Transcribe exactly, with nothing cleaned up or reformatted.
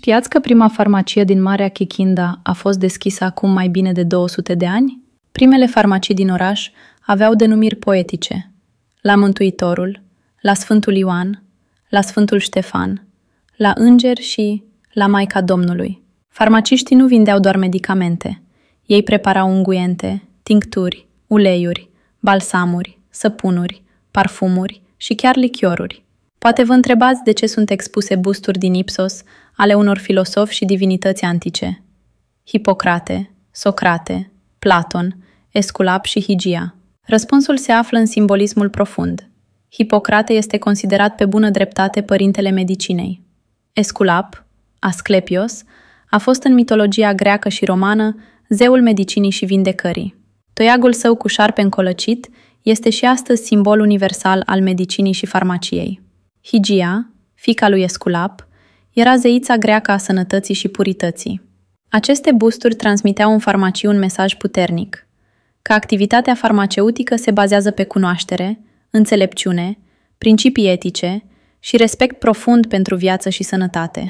Știați că prima farmacie din Marea Kikhinda a fost deschisă acum mai bine de două sute de ani? Primele farmacii din oraș aveau denumiri poetice: la Mântuitorul, la Sfântul Ioan, la Sfântul Ștefan, la Înger și la Maica Domnului. Farmaciștii nu vindeau doar medicamente. Ei preparau unguente, tincturi, uleiuri, balsamuri, săpunuri, parfumuri și chiar lichioruri. Poate vă întrebați de ce sunt expuse busturi din Ipsos ale unor filosofi și divinități antice: Hipocrate, Socrate, Platon, Esculap și Higia. Răspunsul se află în simbolismul profund. Hipocrate este considerat pe bună dreptate părintele medicinei. Esculap, Asclepios, a fost în mitologia greacă și romană zeul medicinii și vindecării. Toiagul său cu șarpe încolăcit este și astăzi simbol universal al medicinii și farmaciei. Higia, fiica lui Esculap, era zeița greacă a sănătății și purității. Aceste busturi transmiteau în farmacii un mesaj puternic: că activitatea farmaceutică se bazează pe cunoaștere, înțelepciune, principii etice și respect profund pentru viață și sănătate.